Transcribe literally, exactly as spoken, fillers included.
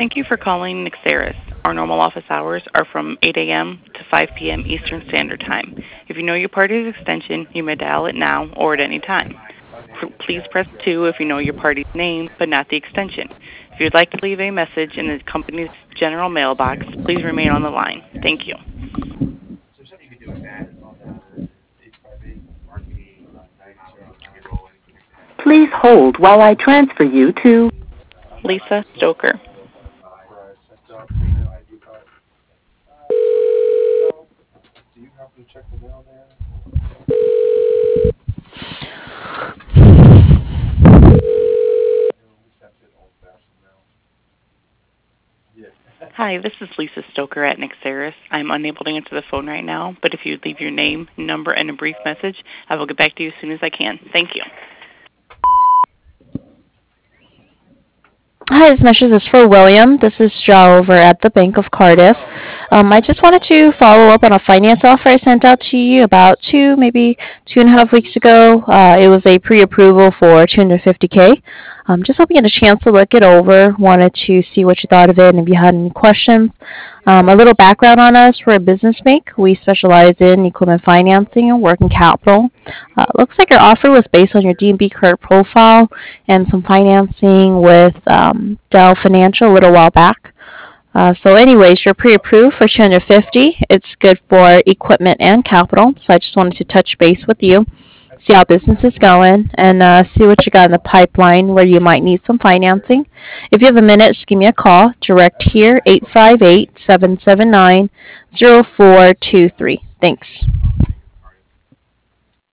Thank you for calling Nexeris. Our normal office hours are from eight a.m. to five p.m. Eastern Standard Time. If you know your party's extension, you may dial it now or at any time. Please press two if you know your party's name, but not the extension. If you'd like to leave a message in the company's general mailbox, please remain on the line. Thank you. Please hold while I transfer you to Lisa Stoker. Hi, this is Lisa Stoker at Nexeris. I'm unable to answer the phone right now, but if you'd leave your name, number, and a brief message, I will get back to you as soon as I can. Thank you. Hi, this message is for William. This is Joe over at the Bank of Cardiff. Um, I just wanted to follow up on a finance offer I sent out to you about two, maybe two and a half weeks ago. Uh, it was a pre-approval for two hundred fifty K. Um, just hoping you had a chance to look it over. Wanted to see what you thought of it and if you had any questions. Um, a little background on us. We're a business bank. We specialize in equipment financing and working capital. Uh, looks like our offer was based on your D and B credit profile and some financing with um, Dell Financial a little while back. Uh, so anyways, you're pre-approved for two hundred fifty. It's good for equipment and capital. So I just wanted to touch base with you, see how business is going, and uh, see what you got in the pipeline where you might need some financing. If you have a minute, just give me a call. Direct here, eight five eight, seven seven nine, zero four two three. Thanks.